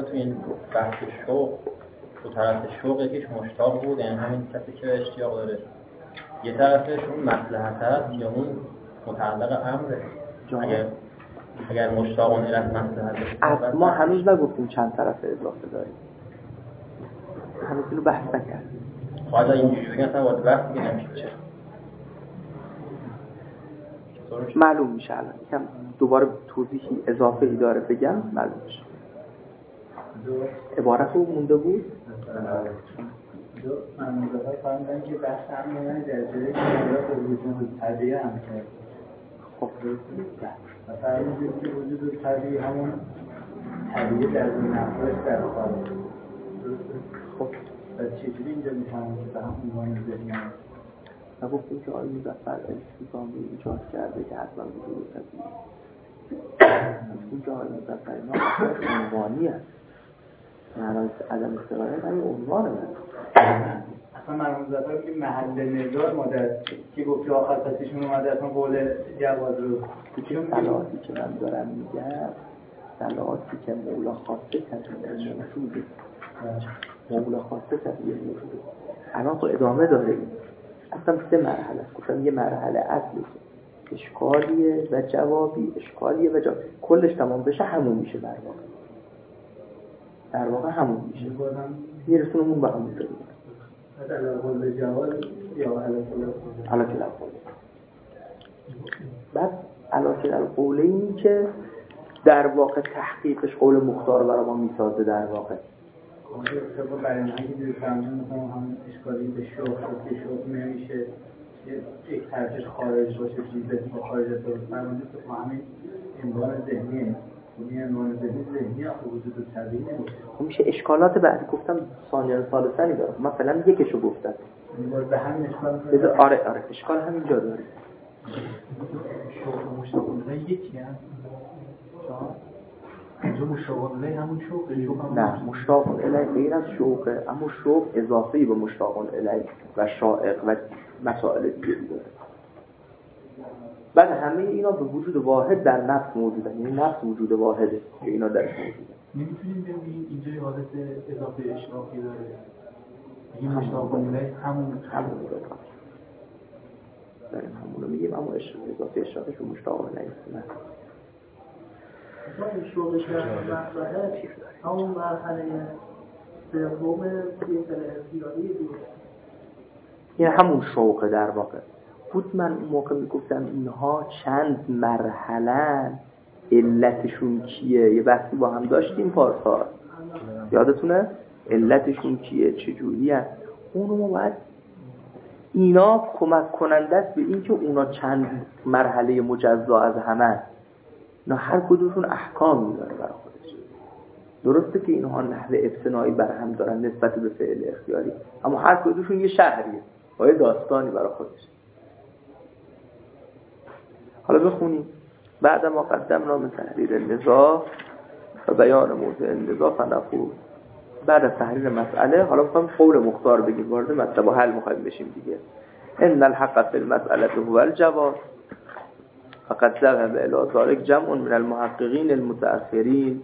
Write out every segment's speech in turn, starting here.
تو این بحث شوق دو طرف شوق یکیش مشتاق بود، یعنی همین کسی که اشتیاق داره، یه طرفش اون مصلحت هست یا اون متعلق امره. اگر مشتاقان اله مصلحت هست، ما هنوز نگفتیم چند طرف اضافه داریم، هنوز اینو بحث نکردیم. خواهد اینجوری بگن اصلا وارد بحث دیگه نمیشه. معلوم میشه الان یکم دوباره توضیحی اضافه ای داره بگم معلوم میشه. عبارت رو مونده بود؟ دو منظورها فرمودن که بحث هم میدن در جایی که مورد وجود طبیعی هم کرد. خب فرمودید که وجود طبیعی همون طبیعی در دو نفرش در خواهد. خب و چجوری اینجا میتونم که به هم عنوان ذهنی هم و گفتیم که آیه مظفر استیفامی ایجاد کرده که حتما وجود طبیعی گفتیم که آیه مظفر اینا اصلاش عنوانی هست، معنی عدم استقراره همین عنوانه اصلا مرحوم مظفر که محل نظار مادر که گفتی آخر پسیشون اومده اصلا قول جواز رو صلاحاتی که من دارم میگم صلاحاتی که مولا خواسته تطبیق موجوده، مولا خواسته تطبیق موجوده. الان خب ادامه داره این اصلا 3 مرحله است. گفتم یه مرحله اصلی که اشکالیه و جوابی، اشکالیه و جوابی، کلش تمام بشه همون میشه در واقع همون میشه، میرسونمون به همون داریم قول جواز یا علاکل القول. بعد علاکل القول این که در واقع تحقیقش قول مختار برای ما میسازه. در واقع طبق برنامه‌ای که دیر فرمودن مثلا هم اشکالی به شوق که شوق نمیشه یک طرفش خارج باشه چیزی با خارج درست فرمودید که با همین عنوان ذهنیه، این عنوان ذهنی آخه وجود طبیعی نمیشه. خب میشه اشکالات بعدی گفتم ثانیه ثالثانی داره، مثلا یکیشو گفتم به همین اشکال آره اشکال همینجا داره. شوق مشتاقانه یکی هست اینجا مشتاقانه همون شوق نه، مشتاقان الی غیر از شوقه، اما شوق اضافه‌ای به مشتاقان الی و شائق و مسائل دیگه داره. بعد همه اینا به وجود واحد در نفس موجودن، یعنی نفس وجود واحده که اینا درش موجودن. نمیتونیم بگیم اینجا یه حالت اضافه اشراقی داره، این مشتاقان الی همون داریم همونو میگیم، اما اضافه اشراقش به مشتاقان الی نه. این شوقش مرحله همون مرحله سوم یک زیادی بود. این همون شوقه در واقع بود. من اون موقع میگفتم اینها چند مرحله، علتشون کیه، یه بحثی با هم داشتیم پارسال یادتونه؟ علتشون کیه، چجوری هست، اونو ما باید اینا کمک کننده است به این که اونا چند مرحله مجزا از همه، اینا هر کدومشون احکامی داره برای خودش. درسته که اینها نحوه ابتنایی بر هم دارن نسبت به فعل اختیاری، اما هر کدومشون یه شهریه با یه داستانی برای خودش. حالا بخونیم بعد ما قدمنا من تحریر النزاع و بیان موضع النزاع فنقول. بعد از تحریر مسئله حالا میخوایم قول مختار بگیم، وارد مطلب و حل میخوایم بشیم دیگه. ان الحق فی المسئله هو الجواز فقد ذهب الى ذلك جمع من المحققین المتأخرین.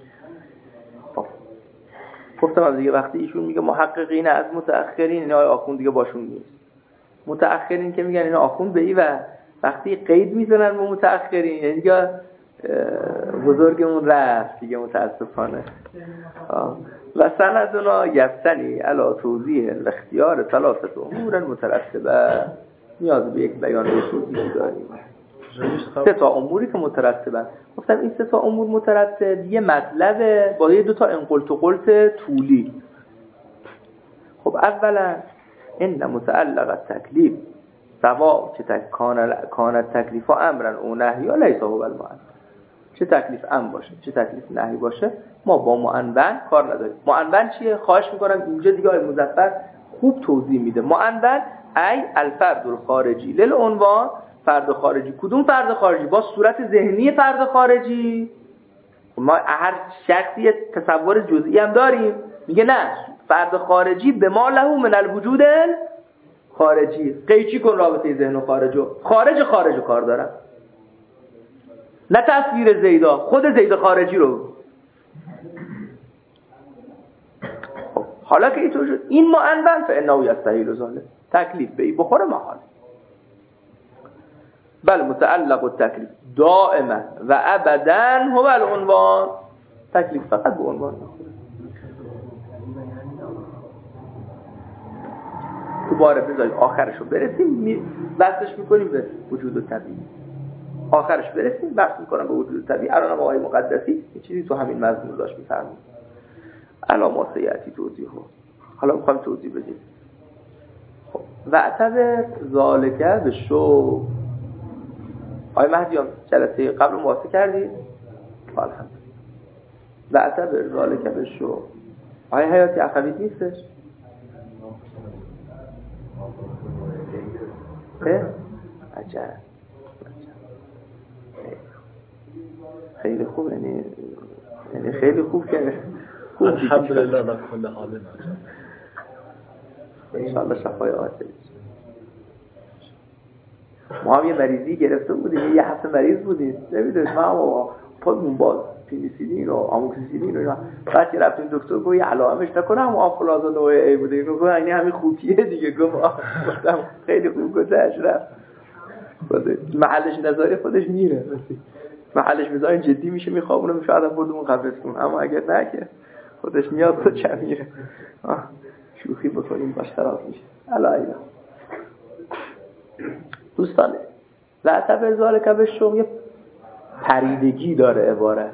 گفتم دیگه وقتی ایشون میگه محققین از متأخرین، اینا آخوند دیگه باشون نیست. متأخرین که میگن اینا آخوند به ای و وقتی قید میزنن به متأخرین یعنی دیگه بزرگمون رفت دیگه متاسفانه. و سندنا یفتنی علی توضیح الاختیار ثلاثه امور مترتبه. نیاز به یک بیان و توضیحی داریم. 3 اموری که مترتبن. گفتم این 3 امور مترتب یه مطلب با یه 2 انقلت و قلت طولی. خب اولا ان متعلق التکلیف سواء که کان تکلیف امرا او نهی لیس هو المعنى. چه تکلیف امر باشه چه تکلیف نهی باشه ما با معنون کار نداریم. معنون چیه؟ خواهش میکنم اینجا دیگه آقای مظفر خوب توضیح میده. معنون ای الفرد الخارجی للعنوان، فرد خارجی. کدوم فرد خارجی؟ با صورت ذهنی فرد خارجی. ما هر شخصی تصور جزئی هم داریم، میگه نه فرد خارجی به ما له من الوجود خارجی. قیچی کن رابطه ذهن و خارجو. خارج کار دارم، نه تصویر زیدا، خود زید خارجی رو. حالا که اینطور شد این معنون فانه یستحیل ذلک تکلیف به این بخوره محال. بل متعلق التکلیف دائما و ابدا هو العنوان، تکلیف فقط به عنوان میخوره. تو باره بذارید آخرشو برسیم بحثش میکنیم به وجود طبیعی، آخرش برسیم بحث میکنم به وجود طبیعی. الان هم آقای مقدسی یه چیزی تو همین مضمون داشت میفرمود علامات سیاتی توضیح ها. حالا میخوایم توضیح بدیم. خب و اعتبر ذالکه به شو آقای مهدیان جلسه قبل مواسه کردید؟ الحمدلله. و اعتبر ذالکه به شو آقای حیاتی اخوید نیستش؟ عجب خیلی خوب، یعنی خیلی خوب که الحمدلله علی کل حال. انشاءالله شفای عاجل. ما هم یه مریضی گرفته بودیم، یه هفته مریض بودیم، نمیدونید ما هم خودمون با پینیسیلین و آموکسیسیلین و اینا بعد که رفتیم دکتر گفت یه علائمش نکنم آفولازا نوع ای بوده، اینو گفت یعنی همین خوبیه دیگه. گفتم خیلی خوب گذشت رفت. محلش نذاری خودش میره، محلش بذارین جدی میشه میخوابونه میشه آدم بردمون قبرستون، اما اگر نه که خودش میاد خود چه میره. شوخی بکنیم باش خراب میشه. الهی دوستان لا تبر ذالک بالشوق یه پریدگی داره عبارت.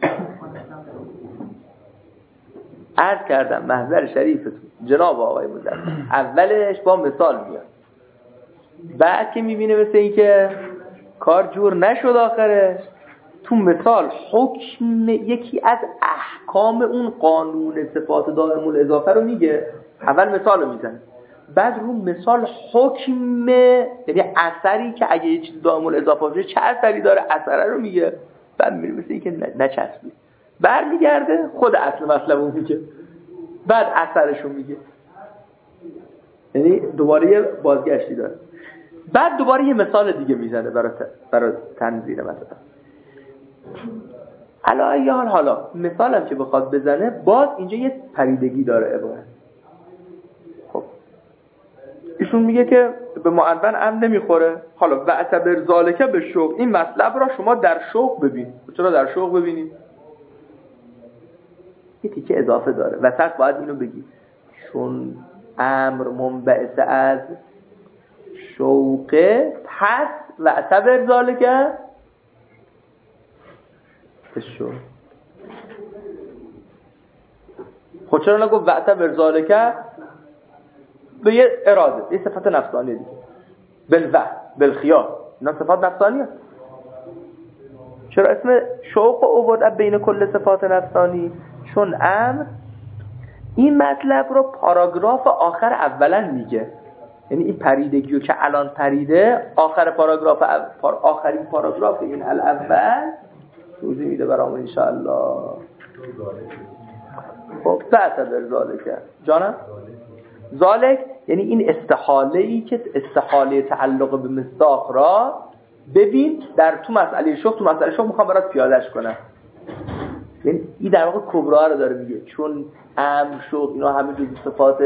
عرض کردم محضر شریفتون جناب آقای مدرس اولش با مثال میاد، بعد که میبینه مثل این که کار جور نشد آخرش تو مثال حکم یکی از احکام اون قانون صفات دائم الاضافه رو میگه. اول مثال رو میزنه، بعد رو مثال حکم یعنی اثری که اگه یه چیز دائم الاضافه باشه چه اثری داره اثره رو میگه. بعد میره مثل این که نچسبید برمیگرده خود اصل مطلب رو میگه، بعد اثرشو میگه. یعنی دوباره یه بازگشتی داره، بعد دوباره یه مثال دیگه میزنه برای تنظیر مثلا. حالا مثالم که بخواد بزنه باز اینجا یه پریدگی داره عبارت. خب ایشون میگه که به معنون هم نمیخوره. حالا و اعتبر ذالکه به شوق، این مطلب را شما در شوق ببین. چرا در شوق ببینید؟ یه تیکه اضافه داره وسط باید اینو بگی، چون امر منبعث از شوقه پس و اعتبر ذالکه به شوق. خود چرا نگو و اعتبر ذالکه به یه اراده، یه صفت نفسانی دیگه، بالخیال، اینا صفات نفسانی هست. چرا اسم شوق آورد بین کل صفات نفسانی؟ چون امر این مطلب رو پاراگراف آخر اولا میگه، یعنی این پریدگیو که الان پریده آخر پاراگراف آخرین پاراگراف این الاول توضیح میده برامون انشاءالله. خب تعتبر ذالکه جانم ذالک یعنی این استحاله‌ای که استحاله تعلق به مصداق را ببین در تو مسئله شوق میخوام برات پیاده‌اش کنم. یعنی این در واقع کبرا رو داره میگه، چون امر شوق اینا همه جزء صفات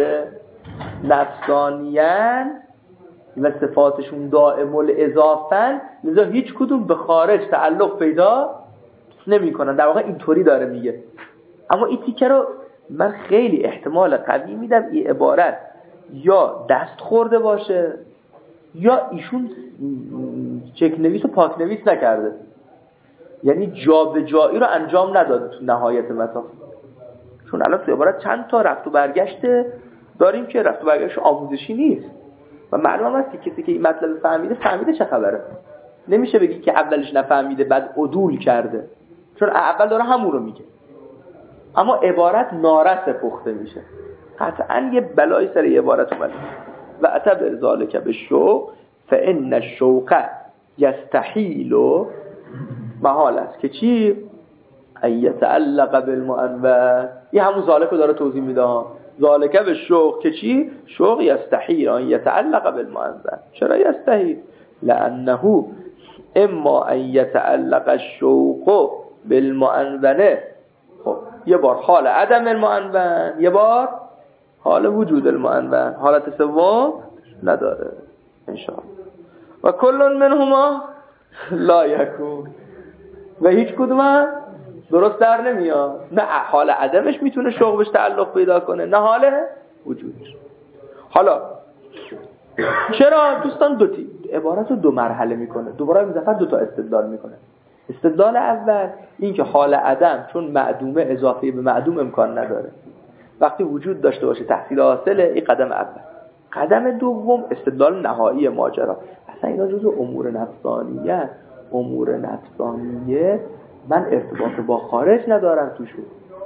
نفسانیان و صفاتشون دائم الاضافن، لذا هیچ کدوم به خارج تعلق پیدا نمی‌کنن. در واقع اینطوری داره میگه. اما این تیکه رو من خیلی احتمال قوی میدم این عبارت یا دست خورده باشه یا ایشون چک نویس و پاک نویس نکرده، یعنی جابجایی رو انجام نداده تو نهایت مطاف. چون الان تو عبارت چند تا رفت و برگشت داریم که رفت و برگشت آموزشی نیست و معلوم است که کسی که این مطلب فهمیده چه خبره. نمیشه بگی که اولش نفهمیده بعد عدول کرده، چون اول داره همون رو میگه اما عبارت نارس پخته میشه. قطعا یه بلای سر یه عبارت اومده. و اعتبر ذالک بالشوق فان الشوق یستحیل محال است که چی؟ ان یتعلق بالمعنون. این همون ذالک رو داره توضیح میده. ذالک بالشوق که چی؟ شوق یستحیل ان یتعلق بالمعنون. چرا یستحیل؟ لانه اما ان یتعلق الشوق بالمعنون، خب یه بار حال عدم المعنون، یه بار حال وجود المعنون، حالت سوم نداره انشاءالله. و کل منهما لا یکون، و هیچ کدوم درست در نمیاد. نه حال عدمش میتونه شوق بهش تعلق پیدا کنه، نه حال وجودش. حالا چرا دوستان عبارت رو دو مرحله میکنه؟ دوباره مظفر دو تا استدلال میکنه. استدلال اول این که حال عدم چون معدومه اضافه به معدوم امکان نداره، وقتی وجود داشته باشه تحصیل حاصله. این قدم اول. قدم دوم استدلال نهایی ماجرا. اصلا اینا جزو امور نفسانیه. امور نفسانیه من ارتباط با خارج ندارم توشون.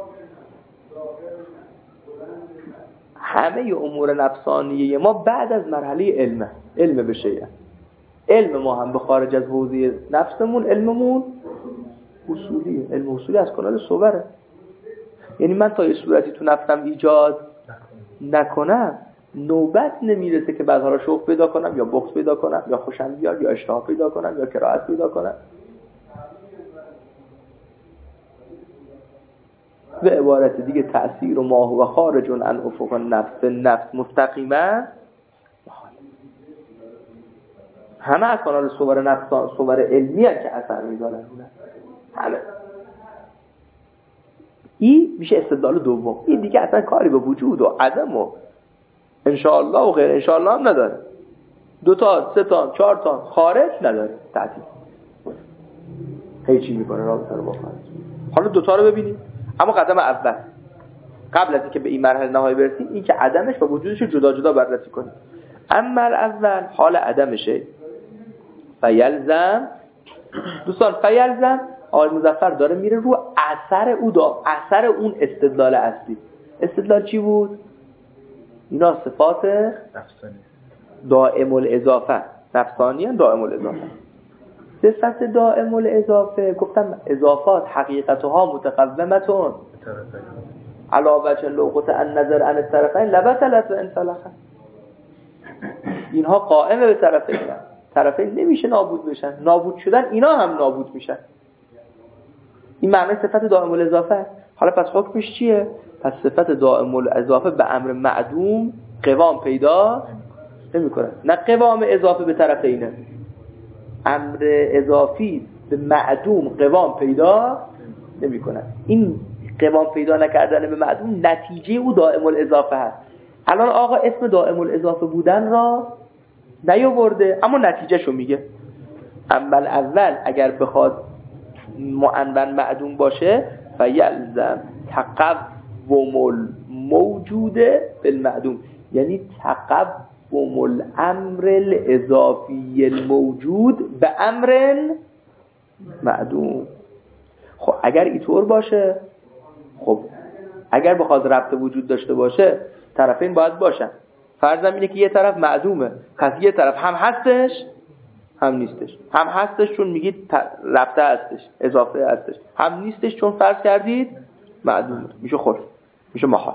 همه امور نفسانیه ما بعد از مرحله علم بشه. علم ما هم به خارج از حوزه نفسمون، علممون اصولیه. علم اصولی از کانال صوره. یعنی من تا یه صورتی تو نفسم ایجاد نکنم نوبت نمیرسه که بعدها را شوق پیدا کنم یا بغض پیدا کنم یا خوشم بیاد یا اشتها پیدا کنم یا کراهت پیدا کنم. به عبارت دیگه تأثیر و ما هو خارج عن افق نفس مستقیما همه از کانال صور نفسان صور علمی هست که اثر میذارن. همه این میشه استدلال دوم. این دیگه اصلا کاری به وجود و عدم و انشاءالله و غیر انشاءالله هم نداره. 2 تا 3 تا 4 تا خارج نداره. تعطیل هیچی میکنه رابطه رو با خارج. حالا 2 تا رو ببینیم. اما قدم اول قبل از اینکه به این مرحله نهایی برسیم این که عدمش و وجودش رو جدا جدا بررسی کنیم. اما اول حال عدمشه. فیلزم دوستان فیلزم آقای مظفر داره میره رو اثر اون استدلال اصلی. استدلال چی بود؟ اینا صفات نفسانی دائم الاضافه، نفسانی هم دائم الاضافه. صفت دائم الاضافه گفتم اضافات حقیقتها متقومتون علاوه لوقت النظر عن الطرفین لبطلت و انسلخه. اینها قائمه به طرفین نمیشه نابود بشن. نابود شدن اینا هم نابود میشن. این معنی صفت دائم الاضافه. حالا پس حکمش چیه؟ پس صفت دائم الاضافه به امر معدوم قوام پیدا نمیکنه. نه قوام اضافه به طرفینه، امر اضافی به معدوم قوام پیدا نمیکنه. این قوام پیدا نکردن به معدوم نتیجه او دائم الاضافه هست. الان آقا اسم دائم الاضافه بودن را نیاورده اما نتیجهشو میگه. اول اگر بخواد معنون معدوم باشه فیلزم تقوم الموجود بالمعدوم، یعنی تقوم الامر الاضافی الموجود به امر معدوم. خب اگر اینطور باشه، خب اگر بخواد ربط وجود داشته باشه طرفین باید باشن. فرضم اینه که یه طرف معدومه، پس یه طرف هم هستش هم نیستش. هم هستش چون میگید ربطه هستش، اضافه هستش. هم نیستش چون فرض کردید معدومه. میشه خلف، میشه محال.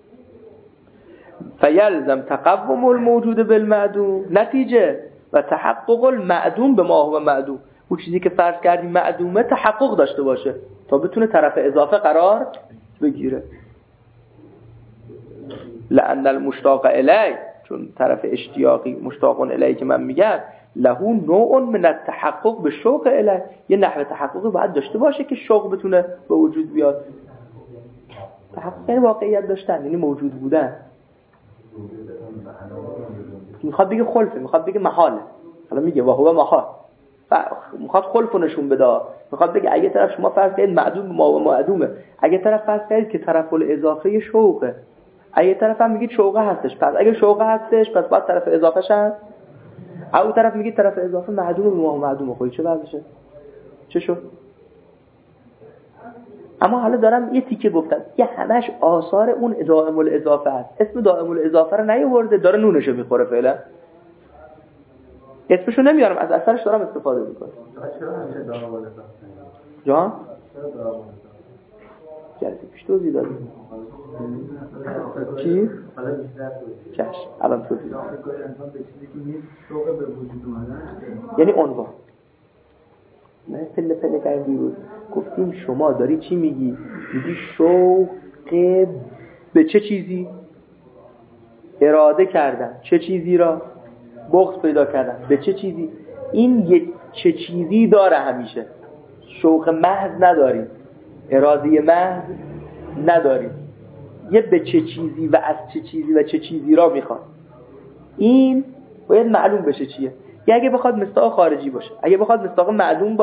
فیلزم تقوم الموجود بالمعدوم، نتیجه و تحقق المعدوم به ما هو معدوم. اون چیزی که فرض کردیم معدومه تحقق داشته باشه تا بتونه طرف اضافه قرار بگیره. لأن المشتاق الی، چون طرف اشتیاقی مشتاق الی که من میگم له نوع من التحقق به شوق الی، یه نحوه تحققی باید داشته باشه که شوق بتونه به وجود بیاد. تحقق یعنی واقعیت داشتن، یعنی موجود بودن. میخواد بگه خلفه، میخواد بگه محاله. حالا میگه واهو محال، میخواد خلفو نشون بده. میخواد بگه اگه طرف شما فرض کنید معدوم ما و معدومه، اگه طرف فرض کنید که طرف الاضافه شوقه، اگه طرف هم میگید شوقه هستش، پس اگه شوقه هستش پس باید طرف اضافه شن. او طرف میگید طرف اضافه معدومه ما و معدومه. خب چه وضعشه؟ چه شد؟ اما حالا دارم یه تیکه گفتم یه همش آثار اون دائم الاضافه هست. اسم دائم الاضافه رو نیاورده، داره نونشو میخوره فعلا. اسمشو نمیارم، از اثرش دارم استفاده میکنم. چرا همیشه دائم الاضافه؟ جان؟ چرا دائم الاضافه؟ جلسه پیش توضیح دادیم. چی؟ حالا بیشتر توضیح. چشم، الان توضیح. انسان به چیزی که نیست شوق به وجود اومدن، یعنی عنوان. نه پله کردیم دیروز گفتیم شما داری چی میگی؟ میگی شوق به چه چیزی؟ اراده کردن چه چیزی را؟ بغض پیدا کردن به چه چیزی؟ این یک چه چیزی داره همیشه. شوق محض نداریم، اراده محض نداریم، یه به چه چیزی و از چه چیزی و چه چیزی را میخواد. این باید معلوم بشه چیه. یا اگه بخواد مصداق خارجی باشه، اگه بخواد مصداق معدوم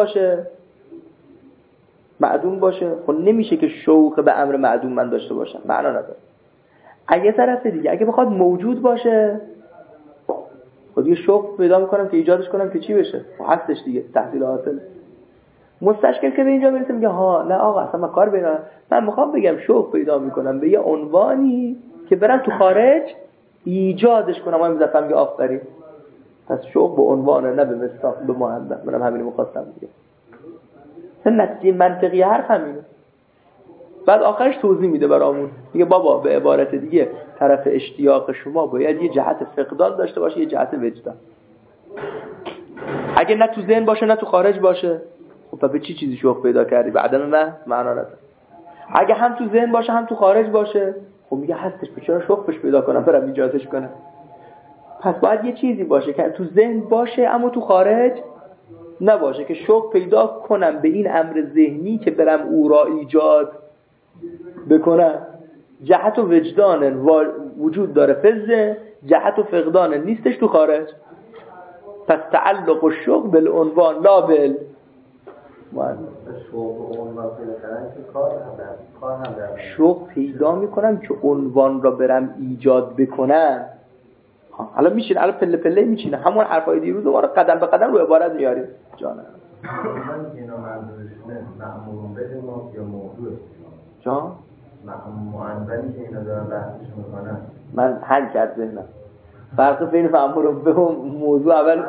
باشه خب نمیشه که شوق به امر معدوم من داشته باشم، معنا نداره. اگه طرف دیگه اگه بخواد موجود باشه خب یه شوق پیدا میکنم که ایجادش کنم که چی بشه، هستش دیگه، تحصیل حاصل. مستشکل که به اینجا برسه میگه ها نه آقا اصلا من کار بینا، من میخوام بگم شوق پیدا میکنم به یه عنوانی که برم تو خارج ایجادش کنم. من میذارم میگه آفرین، پس شوق به عنوانه نه به مصداق به مهندم. منم همین میخواستم بگم. نتیجه منطقی حرف همینه. بعد آخرش توضیح میده برامون، میگه بابا به عبارت دیگه طرف اشتیاق شما باید یه جهت فقدان داشته باشه، یه جهت وجدان. اگه نه تو ذهن باشه نه تو خارج باشه خب به چی چیزی شوق پیدا کردی؟ به عدم معنا نداره. اگه هم تو ذهن باشه هم تو خارج باشه خب میگه هستش، چرا شوق بهش پیدا کنم برم ایجادش کنم؟ پس باید یه چیزی باشه که تو ذهن باشه اما تو خارج نباشه که شوق پیدا کنم به این امر ذهنی که برم او را ایجاد بکنم. جهت و وجدان وجود داره فزه، جهت و فقدان نیستش تو خارج. پس تعلق و شوق بالعنوان لا بال شوق پیدا میکنم که عنوان را برم ایجاد بکنم. حالا میشینه، حالا پله پله میچینه، همون حرفای دیروز ما رو قدم به قدم رو عبارت میاریم. جانم جان معندلی که اینا دارن بحثش میکنن من حل کرد ذهنم فرق بین مأمورون به موضوع اول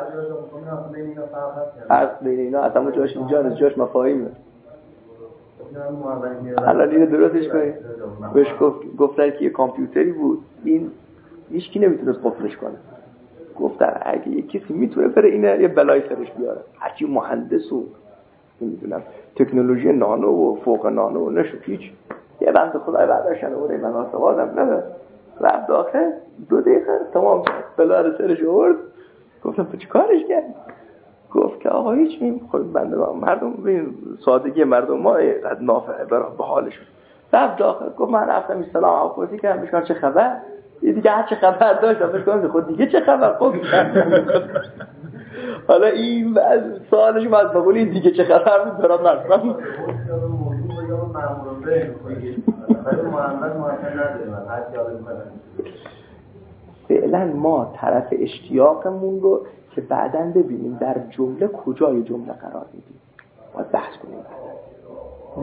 فرق بین اینا اصلا جاش اینجا جاش مفاهیمه. الان اینو درستش کنید. بهش گفتن که یه کامپیوتری بود، این هیچ کی نمیتونه قفلش کنه. گفتن اگه یه کسی میتونه بره اینه یه بلای سرش بیاره، هرچی مهندس و نمیدونم تکنولوژی نانو و فوق نانو نشو هیچ. یه بنده خدای بعدشن اوره من آسوادم نداره رفت داخل 2 دقیقه تمام بلا رو سرش آورد. گفتم تو چی کارش کرد؟ گفت که آقا هیچ خب بنده مردم ببین سادگی مردم ما قد نافعه به حالشون. رفت داخل گفت من رفتم سلام علیکم کردم بهش چه خبر؟ دیگه هر چه خبر داشت بهش گفتم خود دیگه چه خبر؟ خب حالا این سوالش بعد بقولی دیگه چه خبر بود برام نرسم فعلا ما طرف اشتیاقمون رو که بعداً ببینیم در جمله کجای جمله قرار میدیم باید بحث کنیم. اونا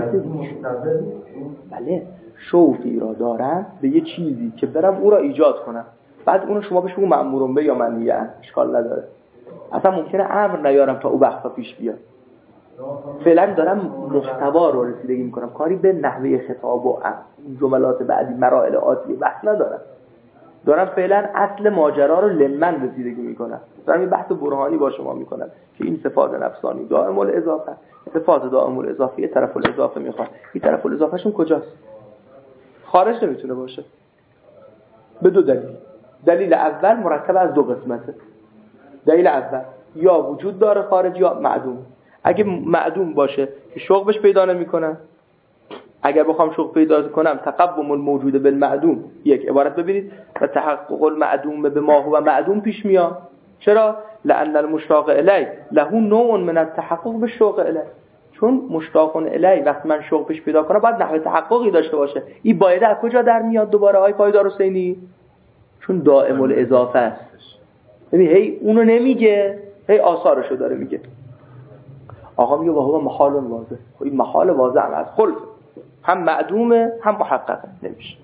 بله شوقی را دارن به یه چیزی که برم او را ایجاد کنم، بعد اونو شما بهش بگو مأمورون به یا منیه اشکال نداره، اصلا ممکنه امر نیارم تا او بحثا پیش بیاد. فعلا دارم محتوا رو رسیدگی میکنم، کاری به نحوه خطاب و جملات بعدی مراحل آتی بحث ندارم. دارم فعلا اصل ماجرا رو لمن رسیدگی میکنم. دارم یه بحث برهانی با شما میکنم که این صفات نفسانی دائم الاضافه، صفات دائم الاضافه یه طرف الاضافه میخواد، این طرف الاضافه شون کجاست؟ خارج نمیتونه باشه به 2 دلیل. دلیل اول مرکب از 2 قسمته. دلیل اول یا وجود داره خارج یا معدوم. اگه معدوم باشه که شوق بهش پیدا نمیکنم، اگر بخوام شوق پیدا کنم تقوم الموجود بالمعدوم یک عبارت ببینید و تحقق المعدوم به ما هو معدوم پیش میاد. چرا؟ لأن المشتاق الی له نوع من التحقق بالشوق الی، چون مشتاق الی وقتی من شوق بهش پیدا کنم باید نحوه تحققی داشته باشه. این باید از کجا در میاد دوباره های پایدار حسینی؟ چون دائم الاضافه است. ببین هی اونو نمیگه، هی آثارشو داره میگه. آقا میگه وهو محال واضح، خب این محال واضح هم از خلف هم معدومه هم محققه نمیشه.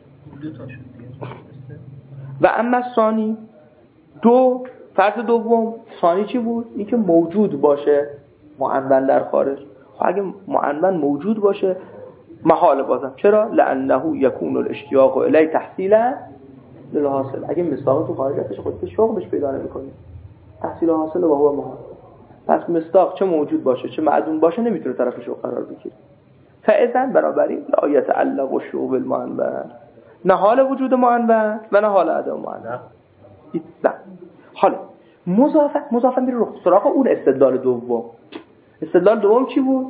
و اما ثانی 2 فرض دوم ثانی چی بود؟ این که موجود باشه معنون در خارج. خب اگه معنون موجود باشه محال بازم. چرا؟ لانه یکون الاشتیاق الی تحصیلا للحاصل. اگه مصداق تو خارج ازش خودت شوق بهش پیدا نمی‌کنی تحصیل حاصل و هو محال. پس مصداق چه موجود باشه چه معدوم باشه نمیتونه طرف شوق قرار بگیره. فاذا بنابراین لا یتعلق الشوق بالمعنون، نه حال وجود معنون و نه حال عدم معنون. نه. حالا مضافه میره رو سراغ اون استدلال دوم. استدلال دوم چی بود؟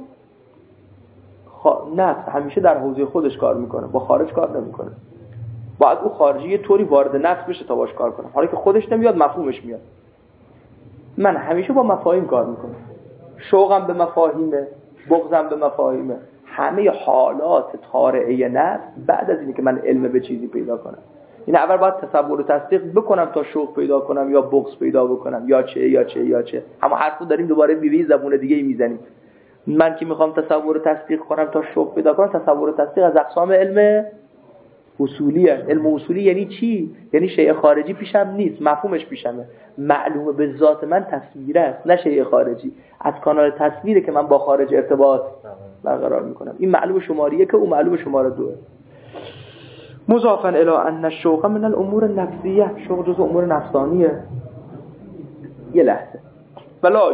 نفس همیشه در حوزه خودش کار میکنه، با خارج کار نمیکنه. باید اون خارجی یه طوری وارد نفس بشه تا باش کار کنه. حالا که خودش نمیاد مفهومش میاد. من همیشه با مفاهیم کار میکنم. شوقم به مفاهیمه، بغضم به مفاهیمه. همه حالات طارئه نفس بعد از اینکه من علم به چیزی پیدا کنم. این اول باید تصور و تصدیق بکنم تا شوق پیدا کنم یا بغض پیدا بکنم یا چه. اما حرفو داریم دوباره بیوی زبون دیگه میزنیم. من که میخوام تصور و تصدیق کنم تا شوق پیدا کنم، تصور و تصدیق از اقسام علم اصولیه. علم اصولی یعنی چی؟ یعنی شیء خارجی پیشم نیست، مفهومش پیشمه. معلومه به ذات من تصویر است، نه شیء خارجی. از کانال تصویره که من با خارج ارتباط برقرار میکنم. این معلوم شماره 1 و معلوم شماره 2. مضافا الی ان الشوق من الامور النفسیه، شوق جزء امور نفسانیه. یه لحظه. ولا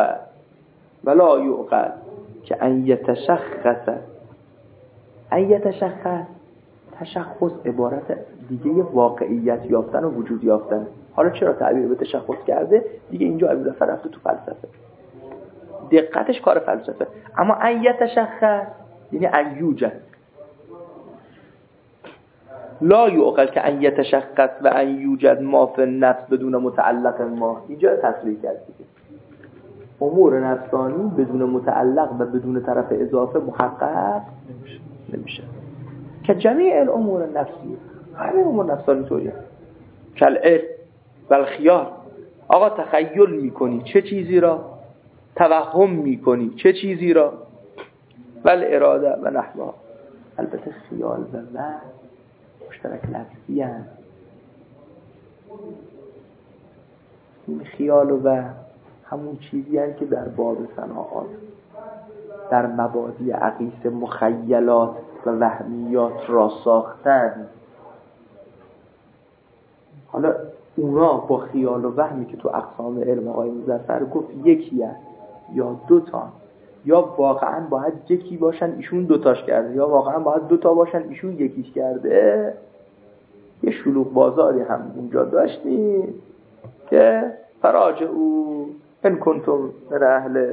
یعقل که ان یتشخص تشخص عبارت دیگه واقعیت یافتن و وجود یافتن. حالا چرا تعبیر به تشخص کرده؟ دیگه اینجا ابو ظفر رفته تو فلسفه. دقتش کار فلسفه. اما ان یتشخص یعنی ان یوجد. لا یعقل که ان یتشخص و ان یوجد ما فی النفس بدون متعلق ما. اینجا تصریح کرد دیگه. امور نفسانی بدون متعلق و بدون طرف اضافه محقق نمیشه. که جمیع الامور النفسی، همه امور نفسانی طوریه. کالعلم و الخیال. آقا تخیل میکنی چه چیزی را؟ توهم میکنی چه چیزی را؟ والاراده و نحوها. البته خیال و وهم مشترک لفظی هست. این خیال و وهم همون چیزی هست که در باب صناعات، در مبادی اقیس مخیلات و وهمیات را ساختن. حالا اونا با خیال و وهمی که تو اقسام علم آقای مظفر گفت یکی هست یا دوتا، یا واقعا باید یکی باشن ایشون دوتاش کرده، یا واقعا باید دوتا باشن ایشون یکیش کرده. یه شلوغ بازاری هم اونجا داشتیم که فراجعوا ان کنتم من اهل.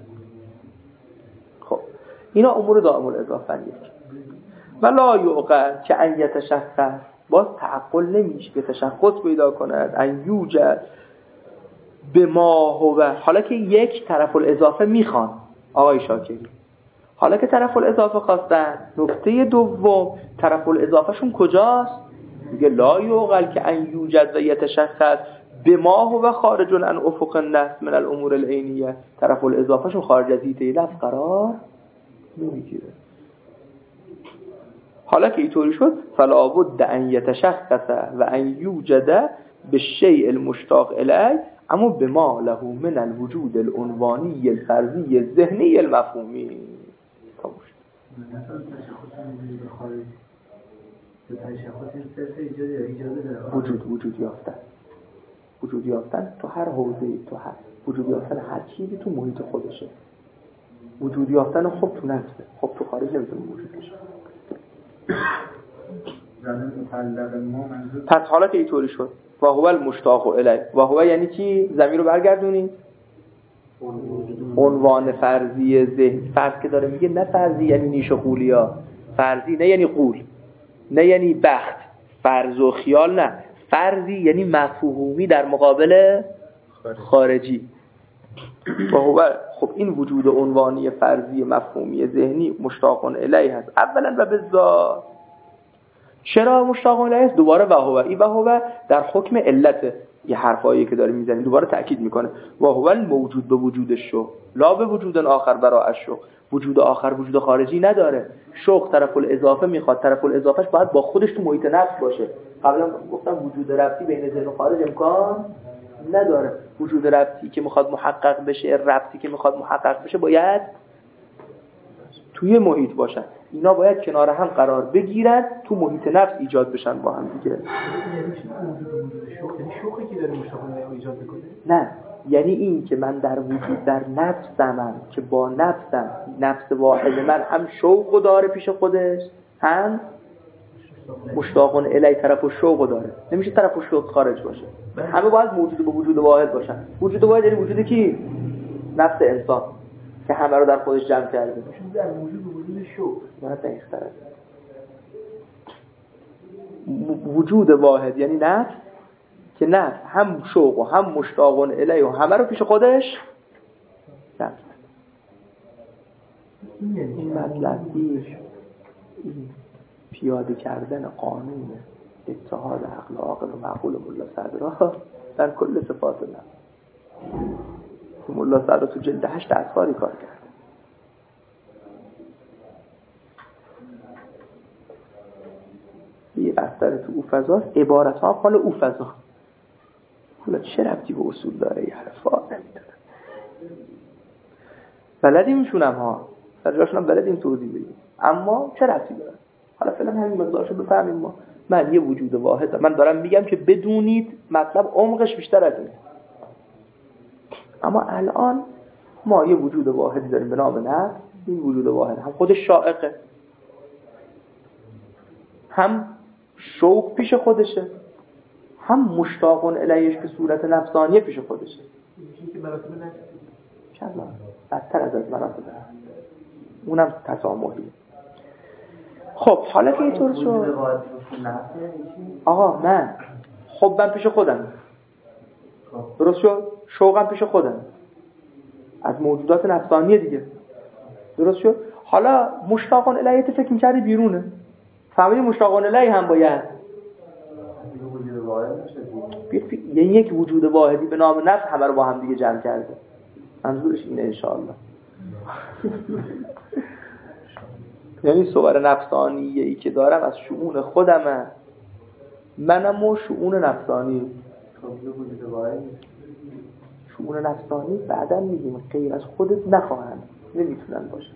خب اینا امور دائم الاضافه است. ولا یعقل که ان یتشخص، باز تعقل نمیشه که تشخص پیدا کند. ان یوجد به ما هو، حالا که یک طرف الاضافه میخوان آقای شاکری، حالا که طرف الاضافه خواستن، نکته دوم طرف الاضافهشون کجاست؟ میگه لا یعقل که ان یوجد و یتشخص به ما هو خارج عن افق النفس من الامور العینیه. طرف الاضافهشون خارج از حیطه نفس قرار نمیگیره. حالا که اینطوری شد فلا بد ان یتشخص و ان یوجد بالشیء المشتاق الیه، اما بما له من الوجود العنوانی الفرضی الذهنی المفهومی. خاموش. وجود یافتن تو هر حوزه‌ای، تو هر وجود یافتن هر چیزی تو محیط خودشه. وجود یافتن خب تو نفسه، خب تو خارج نمیتونه وجود بشه. پس حالا که اینطوری شد و هو المشتاق الیه، و هو یعنی چی؟ ضمیر رو برگردونید عنوان فرضی ذهن. فرض که داره میگه نه فرضی یعنی نیش و قولیا، فرضی نه یعنی قول، نه یعنی بخت، فرض و خیال، نه فرضی یعنی مفهومی در مقابل خارجی. و هو خب این وجود عنوانی فرضی مفهومی ذهنی مشتاق الیه هست اولا و بالذات. چرا مشتاق الیه است؟ دوباره و هو، این و هو در حکم علت یه حرفایی که داره میزنه دوباره تأکید میکنه. و هو الموجود به وجود شوق لا به وجود آخر برای شوق. وجود آخر وجود خارجی نداره. شوق طرف الاضافه میخواد، طرف الاضافهش باید با خودش تو محیط نفس باشه. قبلا گفتم وجود ربطی بین ذهن و خارج امکان نداره. وجود ربطی که میخواد محقق بشه، ربطی که میخواد محقق بشه باید توی محیط باشن. اینا باید کنار هم قرار بگیرن، تو محیط نفس ایجاد بشن با هم دیگه. شوقی که داره مشتاق ایجاد میکنه؟ نه، یعنی این که من در وجود در نفسم که با نفسم، نفس واحد من هم شوق داره پیش خودش، هم مشتاقون الی طرف و شوق داره، نمیشه طرف و شوق خارج باشه. همه باید موجود به وجود واحد باشن. وجود واحد یعنی وجود کی؟ نفس انسان که همه رو در خودش جمع کرده. میشه در وجود به وجود شوق. نه دقیق‌تر. وجود واحد یعنی نفس که نفس هم شوق و هم مشتاقون الی و همه رو پیش خودش جمع کرده. این مطلبی پیاده کردن قانون اتحاد اخلاق و معقول ملا صدرا در کل صفات نفس. ملا صدرا تو جلد 8 اصفاری کار کرد. یه اثر تو اوفضا عبارت ها حال اوفضا. حالا چه ربطی به اصول داره یه حرفا نمیدونم. بلدیم میشونم ها سرجاشونم بلدیم توضیح بدیم اما چه ربطی داره؟ حالا فعلا همین مقدارشو بفهمیم. ما من یه وجود واحد من دارم میگم که بدونید مطلب عمقش بیشتر از اینه. اما الان ما یه وجود واحدی داریم به نام نفس. این وجود واحد هم خودش شائقه، هم شوق پیش خودشه، هم مشتاقون الیش به صورت نفسانیه پیش خودشه. میشه که مراتب نفس چند بدتر از مراتب اونم تسامحیه. خب حالا که اینطور شد آقا من حبم پیش خودم درست شد، شوقم پیش خودم از موجودات نفسانیه دیگه درست شد. حالا مشتاقون الیه فکر می‌کردی بیرونه، فهمیدی مشتاقون الیه هم باید یعنی یک وجود واحدی به نام نفس همه رو با هم دیگه جمع کرده. منظورش اینه انشاءالله. یعنی صور نفسانیه ای که دارم از شؤون خودمه، منم و شؤون نفسانی. شؤون نفسانی بعداً میگیم غیر از خودت نخواهند، نمیتونن باشن،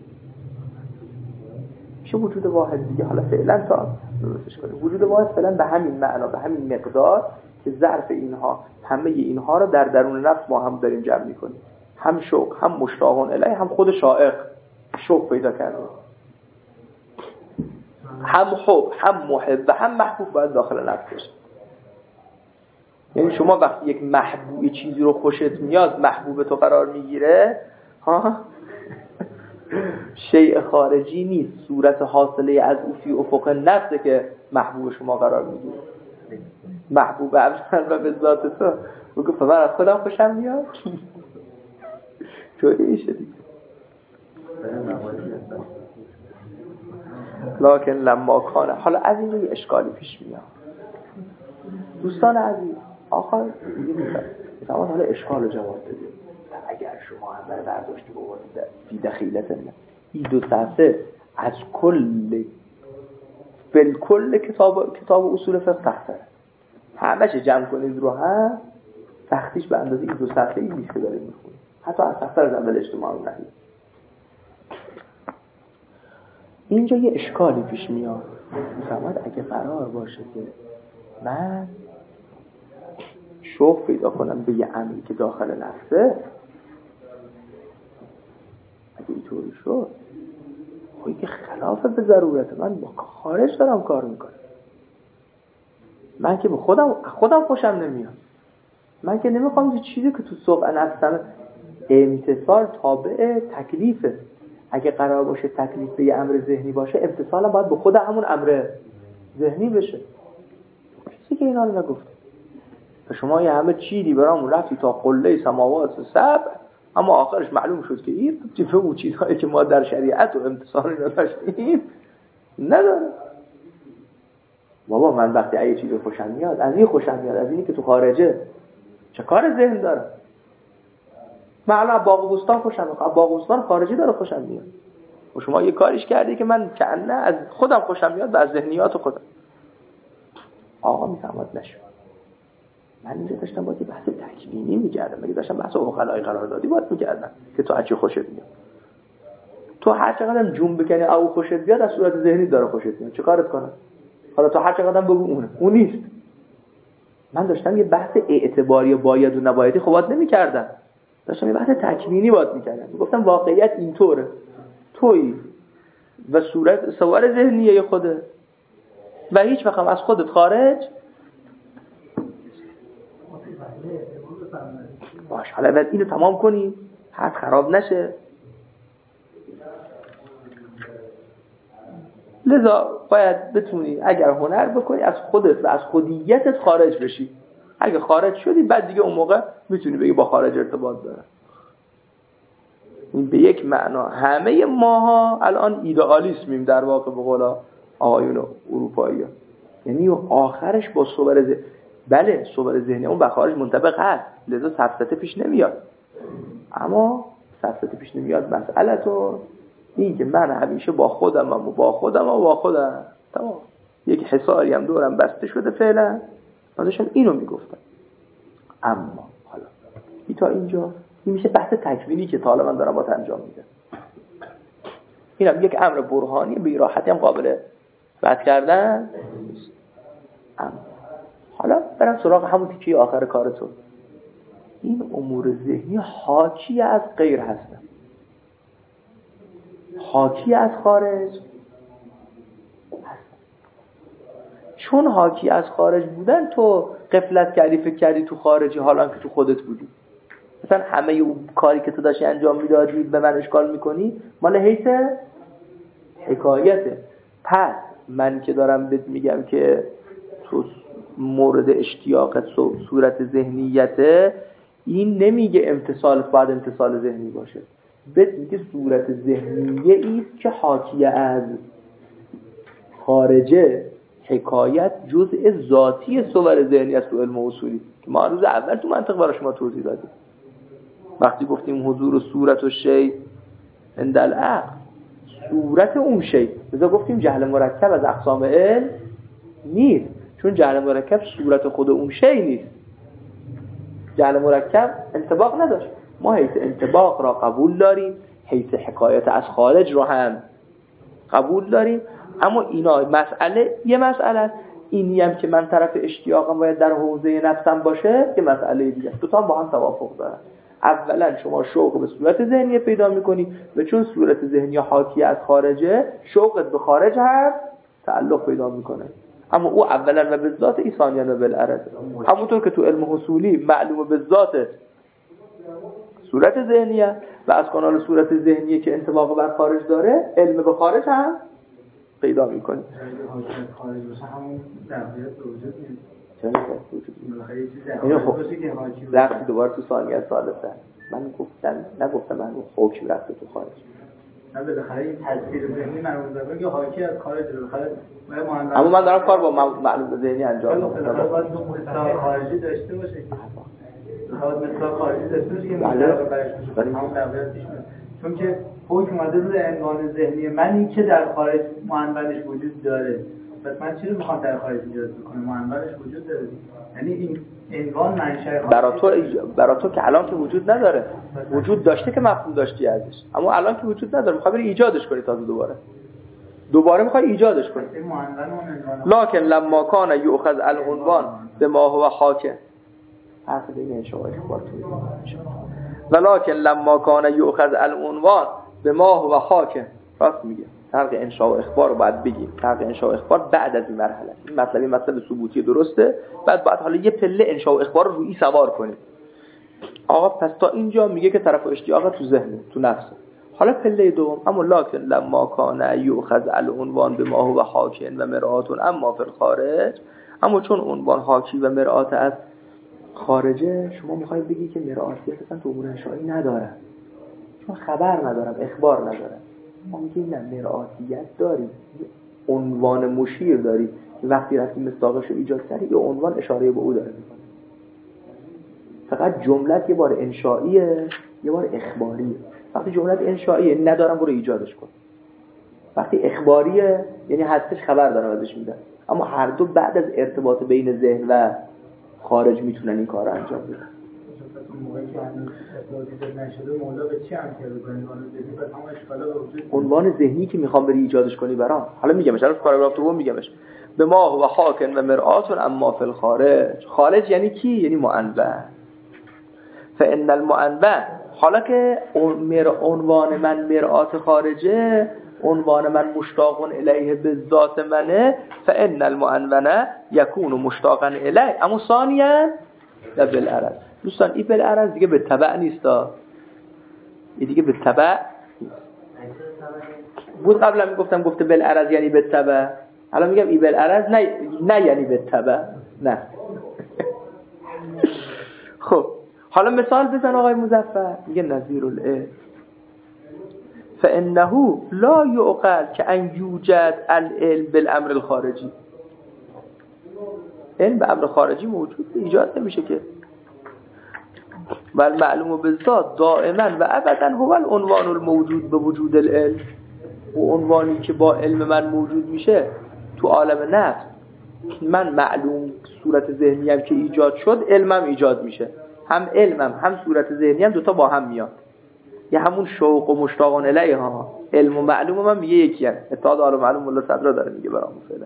میشه وجود واحد دیگه. حالا فعلا تا درستش کنیم وجود واحد فعلا به همین معنا به همین مقدار که ظرف اینها همه اینها رو در درون نفس ما هم داریم جمع میکنیم. هم شوق، هم مشتاقون الیه، هم خود شائق شوق پیدا کرده، هم حب، هم محب و هم محبوب باید داخل نفس بشه. یعنی شما وقتی یک محبوب چیزی رو خوشت میاد محبوب تو قرار میگیره ها شیء خارجی نیست، صورت حاصله از او فی افق نفسه که محبوب شما قرار میگیره. محبوب ابزن و به ذات تو بگو من از خودم خوشم میاد جوری میشه دیگه. لکن لما کانه. حالا از این یه اشکالی پیش میاد دوستان عزیز. آخر مثلا حالا اشکال رو جواب بدید. اگر شما هم برای برداشتی بودید فی دخیلت این دو صفحه از کل کتاب اصول فقه سخته، همه‌اش جمع کنید رو هم سختیش به اندازه این دو صفحه این نیست که دارید میخونید، حتی از سخت‌تر از اول اجتماع نهید. اینجا یه اشکالی پیش میاد. میفهمد اگه قرار باشه که من شوق پیدا کنم به یه امری که داخل نفسه، اگه اینطوری شد خواهی که خلاف به ضرورت من با خارج دارم کار میکنم. من که به خودم خوشم نمیاد. من که نمیخوام یه چیزی که تو سوق نفسم امتصال تابع تکلیفه. اگه قرار باشه تکلیف به یه امر ذهنی باشه امتصالم باید به خود همون امر ذهنی بشه. کسی که اینا رو نگفته. شما یه همه چیزی برامون رفتی تا قله سماوات سبع، اما آخرش معلوم شد که این تیفه او چیزهایی که ما در شریعت و امتصال نداشتیم نداره. بابا من وقتی یه چیزی خوشم میاد از این خوشم میاد، از اینی که تو خارجه چه کار ذهن داره؟ معلومه باغ بستان خوشم میاد، باغ بستان خارجی داره خوشم میاد. و شما یه کاریش کردی که من کنه از خودم خوشم میاد و از ذهنیات خودم. آقا میفهمد نشد. من اینجا داشتم با یه بحث تکوینی می‌کردم، مگه داشتم بحث اوغلای قراردادی باید می‌کردم که تو هرچی خوشت میاد. تو هر چقدر جون بکنی او خوشت بیاد از صورت ذهنی داره خوشت میاد، چه کارت کنم؟ حالا تو هر چقدر بگو اون نیست. من داشتم یه بحث اعتباری باید و نبایدی خوبات نمی‌کردم. داشتم یه بحث تکوینی باید می‌کردم. گفتم واقعیت اینطوره. تویی و صورت صور ذهنیه خودت. و هیچ وقت هم از خودت خارج باش. حالا بعد اینو تمام کنی حد خراب نشه. لذا باید بتونی اگر هنر بکنی از خودت و از خودیتت خارج بشی. اگه خارج شدی بعد دیگه اون موقع میتونی بگی با خارج ارتباط داره. این به یک معنا همه ماها الان ایدئالیسمیم در واقع به قول آقایون اروپایی ها. یعنی آخرش با صور ذهنی، بله صور ذهنی اون به خارج منطبق هست، لذا سفسطه پیش نمیاد. اما سفسطه پیش نمیاد مسئله تو این که من همیشه با خودم تمام. یک حصاری هم دورم بسته شده فعلا. من داشتم اینو میگفتم. اما حالا تا اینجا این میشه بحث تکوینی که تا حالا من دارم با انجام میدم. اینم یک امر برهانی به راحتی هم قابل رد کردن نیست. اما حالا برم سراغ همون تیکه آخر کارتون. این امور ذهنی حاکی از غیر هستن، حاکی از خارج هستن. چون حاکی از خارج بودن تو غفلت کردی، فکر کردی تو خارجی حالا که تو خودت بودی. مثلا همه اون کاری که تو داشتی انجام میدادی به من اشکال میکنی مال حیث حکایته. پس من که دارم بهت میگم که تو مورد اشتیاقت صورت ذهنیته، این نمیگه امتصال بعد امتصال ذهنی باشه، بهت میگه صورت ذهنیه ایست که حاکی از خارجه. حکایت جزء ذاتی صور ذهنی است تو علم اصولی که ما روز اول تو منطق برای شما توضیح دادیم. وقتی گفتیم حضور و صورت و شی عند العقل، صورت اون شی، لذا گفتیم جهل مرکب از اقسام علم نیست، چون جهل مرکب صورت خود اون شی نیست. جهل مرکب انطباق نداشت. ما حیث انطباق را قبول داریم، حیث حکایت از خارج رو هم قبول داریم. اما اینا یه مسئله است. اینی هم که من طرف اشتیاقم باید در حوزه نفسم باشه که مسئله دیگه. دو تا با هم توافق دارن. اولا شما شوق به صورت ذهنی پیدا میکنی و چون صورت ذهنی حاکی از خارجه، شوقت به خارج هم تعلق پیدا میکنه. اما او اولا و به ذات ای ثانیاً و بالعرض. همونطور که تو علم حصولی معلومه به ذاتت صورت ذهنیه و از کانال صورت ذهنیه که انطباق بر خارج داره، علم به خارج هم پیدا میکنی. خارج باشه همون ظرفیت وجود نیست. چرا وجود نیست؟ اینو خب رفتی دوباره تو ثانیه ثالثه. من نگفتم من حکم رفته تو خارج. نه بالاخره این تصویر ذهنی مرموز داره که حاکی از خارج بالاخره اما من دارم کار با معلومات ذهنی انجام میدم. بالاخره باید مثال خارجی داشته باشه که مثال خارجی داشته باشه که برای همون ظرفیت پیش میاد. چون که حکم اومده روی عنوان ذهنی منی که در خارج معنونش وجود داره. پس من چی رو میخوام در خارج ایجاد بکنم؟ معنونش وجود داره. یعنی این عنوان منشأ برای تو که الان که وجود نداره. وجود داشته که مفهوم داشتی ازش. اما الان که وجود نداره میخوای بری ایجادش کنی. تازه دوباره میخوای ایجادش کنی. این معنون اون عنوان لکن لما کان یؤخذ العنوان بما هو حاکم. حرف دیگه انشاء الله اخبار ولکن لما کان یؤخذ العنوان بما هو حاکم. راست میگه. فرق انشاء و اخبار رو باید بگیم. فرق انشاء و اخبار بعد از این مرحله. این مطلب ثبوتی درسته. بعد حالا یه پله انشاء و اخبار رو روی سوار کنیم. آقا پس تا اینجا میگه که طرف اشتیاق تو ذهنه، تو نفسه. حالا پله دوم، اما لکن لما کان یؤخذ العنوان بما هو حاکم و مرآت اما فی الخارج. اما چون عنوان حاکی و مرآت از خارجه، شما میخواید بگی که مرآتیت اصلا تو امور انشایی نداره، چون خبر ندارم، اخبار ندارم. ما میگیم نه، مرآتیت داریم، عنوان مشیر داریم که وقتی رفتیم مصداقش رو ایجاد کردیم یه عنوان اشاره به او داره میکنه. فقط جملت یه بار انشائیه، یه بار اخباریه. وقتی جملت انشائیه ندارم برو ایجادش کن. وقتی اخباریه یعنی هستش، خبر دارم ازش میدن. اما هر دو بعد از ارتباط بین ذهن و خارج میتونن این کار رو انجام بدن. موقعی که هنوز اطلاعاتی نشده مولا به چی هم کرده با عنوان ذهنی پس همه اشکالا به وجود عنوان ذهنی که میخوام بری ایجادش کنی برام. حالا میگمش، الان پاراگراف دوم میگمش به ما هو حاکم و مرآت اما فی الخارج. خارج یعنی کی؟ یعنی معنون. فان المعنون، حالا که عنوان من مرآت خارجه، عنوان من مشتاق الیه به ذات منه، فان المعنون یکون مشتاقا الیه. اما ثانیا ده بالعرض. دوستان این بالعرض دیگه به تبع نیستا، این دیگه به تبع بود. قبلا میگفتم گفته بالعرض یعنی به تبع، حالا میگم این بالعرض نه یعنی به تبع، نه. خب حالا مثال بزن آقای مظفر. میگه نظیر العلم فانه لا یعقل که ان یوجد العلم بالامر الخارجی. علم به امر خارجی موجود ایجاد نمیشه که. بل معلوم بالذات دائما و ابدا هو العنوان الموجود به وجود العلم. و عنوانی که با علم من موجود میشه تو عالم نفس، من معلوم صورت ذهنی هم که ایجاد شد علمم ایجاد میشه. هم علمم هم صورت ذهنی هم دوتا با هم میاد. یه همون شوق و مشتاقان الیه ها، علم و معلوم هم میگه یکی هست. اتحاد عالم معلوم الله صدرا داره میگه برامون فعلا.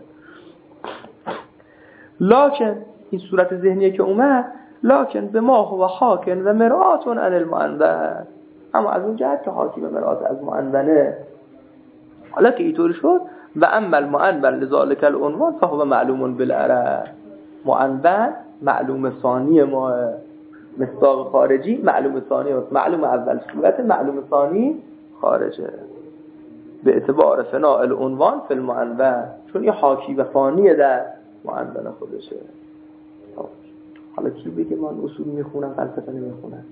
لکن این صورت ذهنیه که اومد، لکن به ما هو حاکن و مرآتون عن المعنون، اما از اون جهت که حاکی و مرآت از معنونه. حالا که اینطور شد و اما المعنون لذالک العنوان فهو معلوم بالعرض. معنون معلوم ثانی ما، مصداق خارجی معلوم ثانی است. معلوم اول صورت، معلوم ثانی خارجه به اعتبار فناء العنوان فی المعنون، چون یه حاکی و فانی در معنون خودشه. حالا کی بگه من اصول میخونم فلسفه نمیخونم؟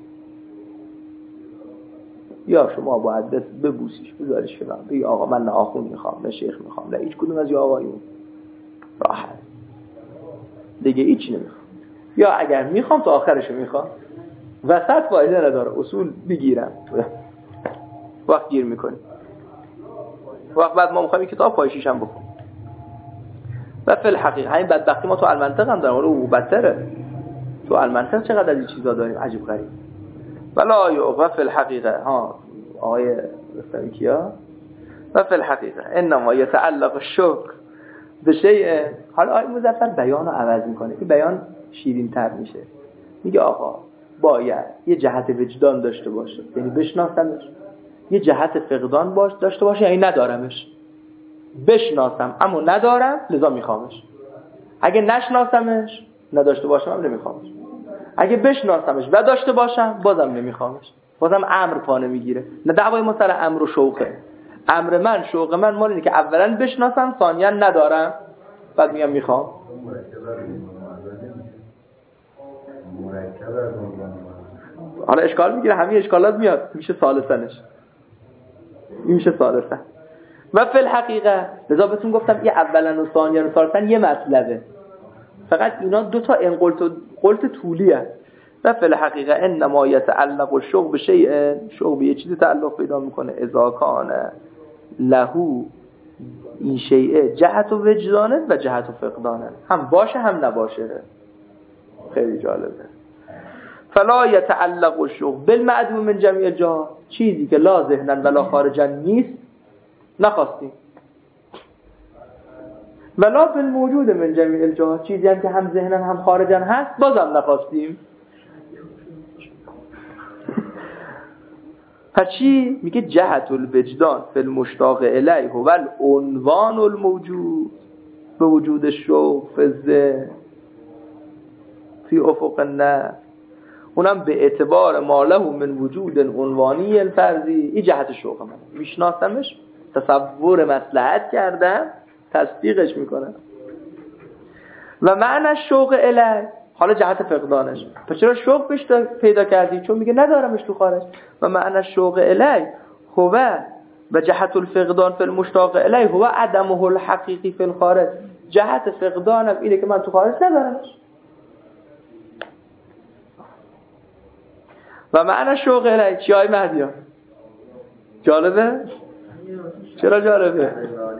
یا شما باید ببوسیش بذاریش کنار بگی آقا من نه آخون میخوام نه شیخ میخوام نه هیچ کدوم از یا آقایون، راحت دیگه هیچ نمیخوام. یا اگر میخوام تا آخرشو میخوام، وسط فایده نداره، اصول بگیرم وقت گیر میکنی، وقت بعد ما میخوایم کتاب پایشیش هم بکنیم. و فی الحقیقه همین بدبختی ما تو المنطق هم داریم، و بدتره. تو المنطق چقدر از این چیزا داریم عجیب غریب. ولا یعقب فی الحقیقه ها آقای رستمی کیا و فی الحقیقه انما یتعلق الشکر به شیء. حالا آقای مظفر بیان رو عوض میکنه، این بیان شیرین تر میشه. میگه آقا باید یه جهت وجدان داشته باشه، یعنی بشناسمش. یه جهت فقدان داشته باشه، یعنی ندارمش. بشناسم اما ندارم لذا میخوامش. اگه نشناسمش نداشته باشم هم نمیخوامش. اگه بشناسمش و داشته باشم بازم نمیخوامش. بازم امر پا نمیگیره. نه دعوای ما سر امر و شوقه. امر من شوق من مال اینه که اولا بشناسم، ثانیا ندارم، بعد میگم میخوام. حالا اشکال میگیره، همین اشکالات میاد، میشه ثالثنش، این میشه ثالثن. و فی الحقیقه لذا بهتون گفتم این اولا و ثانیا و ثالثن یه مطلبه، فقط اینا دو تا انقلت طولی هست. و فی الحقیقه انما یتعلق الشوق بشیء، شوق به یه چیزی تعلق پیدا میکنه اذا کان لهو این شیء جهت و وجدانه و جهت و فقدانه، هم باشه هم نباشه. خیلی جالبه. فلا یتعلق الشوق بالمعدوم من جمیع جهات، چیزی که لا ذهنا ولا خارجا نیست نخواستیم. ولا بالموجود من جمیع الجهات، چیزی هم که هم ذهنا هم خارجا هست بازم نخواستیم. پس چی؟ میگه جهت الوجدان فی المشتاق الیه هو العنوان الموجود به وجود الشوق فی الذهن فی افق النفس، اونم به اعتبار ما له من وجود عنوانی الفرضی. این جهت شوق من، میشناسمش، تصور مصلحت کردم، تصدیقش میکنم. و معنی شوق الیه، حالا جهت فقدانش. پس چرا شوق بهش پیدا کردی؟ چون میگه ندارمش تو خارج. و معنی شوق الیه هو و جهت الفقدان فی المشتاق الیه هو عدمه الحقیقی فی الخارج. جهت فقدانم اینه که من تو خارج ندارمش. و معنی شوق الیه چی های مهدیان؟ جالبه؟ چرا جالبه؟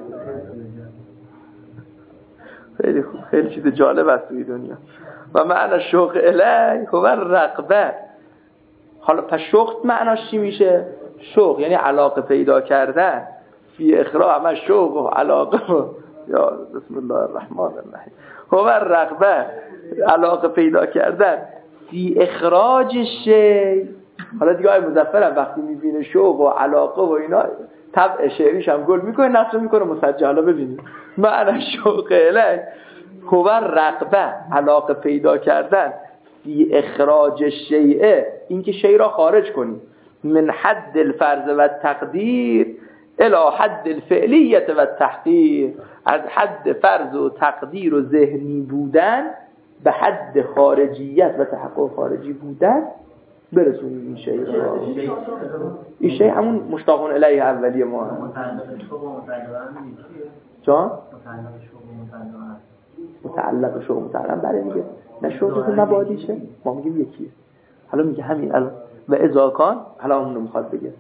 خیلی خوب، خیلی چیز جالب است توی دنیا. و معنی شوق الیه هو رغبه. حالا پس شوق معناش چی میشه؟ شوق یعنی علاقه پیدا کردن. فی اخراج من شوق و علاقه یا بسم الله الرحمن الرحیم هو رغبه، علاقه پیدا کردن فی اخراج شی. حالا دیگه آقای مظفرم وقتی میبینه شوق و علاقه و اینا طبع شعریش هم گل میکنه، نقش میکنه مسجل. حالا ببینید معنی شوق الی هو رغبه، علاقه پیدا کردن، فی اخراج شیء، اینکه شیء را خارج کنی، من حد الفرض و تقدیر الی حد الفعلیت و تحقیر، از حد فرض و تقدیر و ذهنی بودن به حد خارجیت و تحقق خارجی بودن برسونی این شیء را. این شیء همون مشتاق الیه اولیه ما جان متعلق شوق متعلق برای دیگه نه شوق که مبادیشه، ما میگیم یکیه. حالا میگه همین الان و اذا کان، حالا اون رو میخواد بگه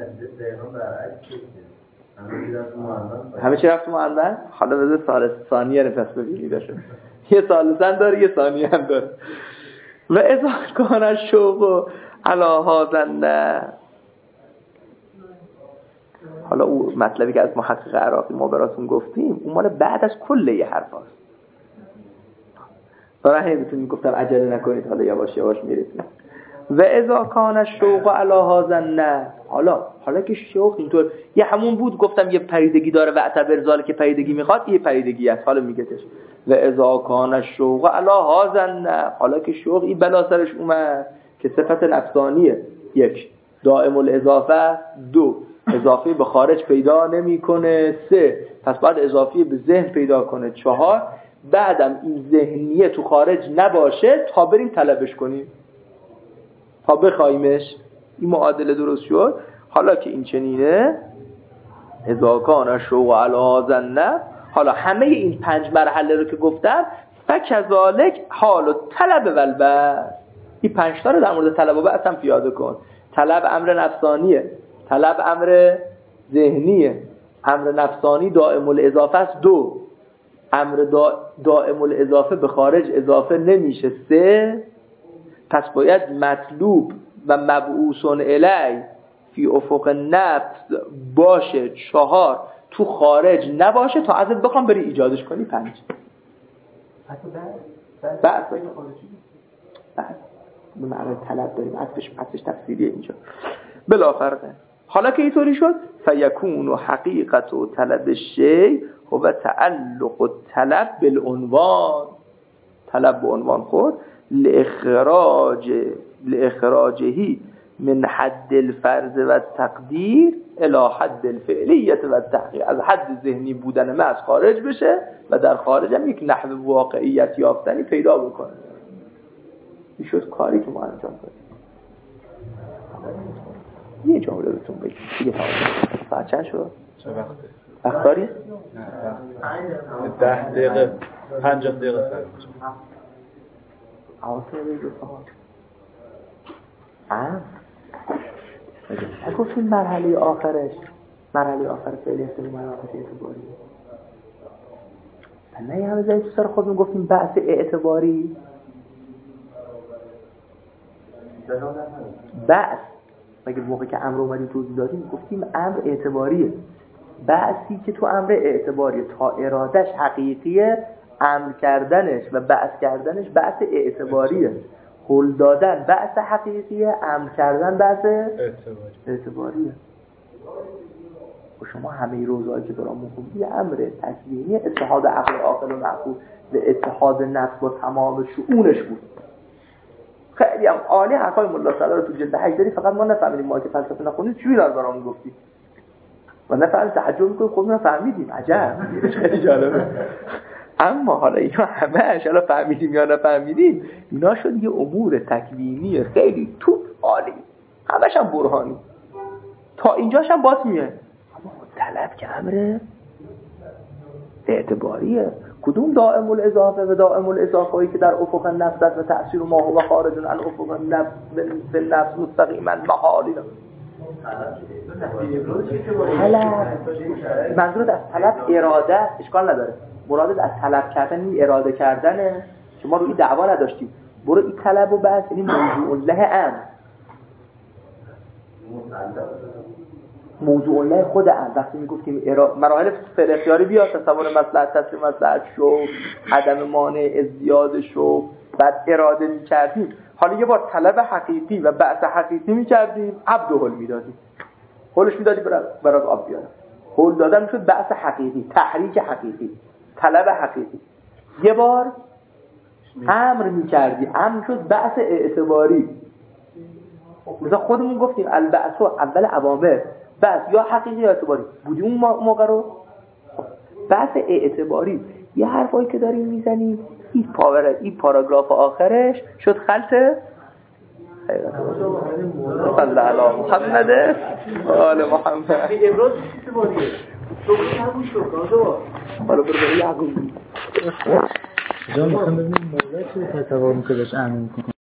همه چی رفت معلم. حالا بذار سال ثانیه رو پس ببینید شد، یه سال سن داره یه ثانیه هم داره. و اذا کان شوق علی هذا، حالا اون مطلبی که از محقق عراقی ما براتون گفتیم اون مال بعد از کل یه حرف هست. برای همین بهتون گفتم عجله نکنید، حالا یواش یواش میرسیم. و اذا کان الشوق علی هذا نه، حالا که شوق اینطور یه همون بود گفتم یه پریدگی داره و اعتبر ذالک که پریدگی میخواد، یه پریدگی است. حالا میگهش و اذا کان الشوق علی هذا نه، حالا که شوق این بلا سرش اومد که صفت نفسانیه، یک دائم الاضافه، دو اضافی به خارج پیدا نمیکنه، سه پس بعد اضافی به ذهن پیدا کنه، چهار بعدم این ذهنیه تو خارج نباشه تا بریم طلبش کنیم، تا بخوایمش. این معادله درست شد. حالا که این چنینه اذا کان الشوق علی هذا نه، حالا همه این 5 مرحله رو که گفتم فکذالک حال و طلب و البعث، این 5 تا رو در مورد طلب و بعث هم پیاده کن. طلب امر نفسانیه، طلب امر ذهنیه، امر نفسانی دائم الاضافه است، دو امر دائم الاضافه به خارج اضافه نمیشه، سه پس باید مطلوب و مبعوث الی فی افق نفس باشه، چهار تو خارج نباشه تا ازت بخوام بری ایجادش کنی، 5 بعد به معنی طلب داریم، عطفش تفسیریه اینجا بلا فرقه. حالا که اینطوری شد فیکون و حقیقت و طلب الشیء و تعلق و طلب بالعنوان، طلب به عنوان خود لإخراجه من حد الفرض و تقدیر الی حد الفعلیت و تحقیق، از حد ذهنی بودن ما از خارج بشه و در خارج هم یک نحو واقعیت یافتنی پیدا بکنه. این شد کاری که ما انجام دادیم. یه جمله بهتون بگم دیگه تمام. ساعت چند شد؟ چه وقته؟ وقت داری؟ نه 10 دقیقه 50 دقیقه سر حواصل بگیر فقط. گفتیم مرحله آخرش، مرحله آخر فعلیت و مراحل اعتباری. نه همه جایی تو سر خودمون گفتیم بحث اعتباری، بحث مگه موقعی که امر اومدیم توضیح دادیم گفتیم امر اعتباریه، بحثی که تو امر اعتباریه تا ارادش حقیقیه، امر کردنش و بحث کردنش بحث اعتباریه، هل دادن بحث حقیقیه، امر کردن بحث اعتباریه. و شما همه روزایی که دارم میگم امر تکوینی، اتحاد عقل عاقل و معقول و اتحاد نفس با تمام شؤونش بود. خیلی هم عالی حرفای ملا صدر رو تو جلد 8 داری، فقط ما نفهمیدیم، ما که فلسفه نخونیم چی رو برام گفتی و نفهمید، تعجب میکنیم خب ما فهمیدیم، عجب خیلی جالبه. اما حالا اینا همه‌اش حالا فهمیدیم یا نفهمیدیم، اینا شد یه امور تکوینی خیلی توپ عالی، همش هم برهانی، تا اینجاش هم باز میاد. اما طلب که امر اعتباریه، کدوم دائم الاضافه و دائم الاضافه هایی که در افق نفس و تأثیر ما هو خارج عن افق نفس به نفس مستقیما محالی. طلب منظورت از طلب اراده، اشکال نداره، مرادت از طلب کردن این اراده کردنه که ما روی دعوا نداشتیم، برو این طلب و بحث یعنی موضوع له امر، موضوع له خود امر. وقتی میگفتیم مراحل فعل اختیاری بیاد، تصور مصلحت، تسلیم مصلحت، شوق، عدم مانع، ازدیاد شوق، بعد اراده میکردیم. حالا یه بار طلب حقیقی و بحث حقیقی میکردیم، عبد و حل میدادیم. هولش میدادی برات آب بیاره. هول دادن میشد بحث حقیقی، تحریک حقیقی، طلب حقیقی. یه بار امر میکردی، امر شد بحث اعتباری. مثلا خودمون گفتیم البعث اول اوامر، بحث یا حقیقی یا اعتباری بودیم اون موقع رو. بحث اعتباری یه حرفایی که داریم میزنیم، این پاراگراف آخرش شد خلط صلی علی محمد آل محمد. امروز چیزی باریه تو همون شکازو حالا برو یعقوب جا میخوام ببینیم مولا چه تصور میکنه بهش امین کنه.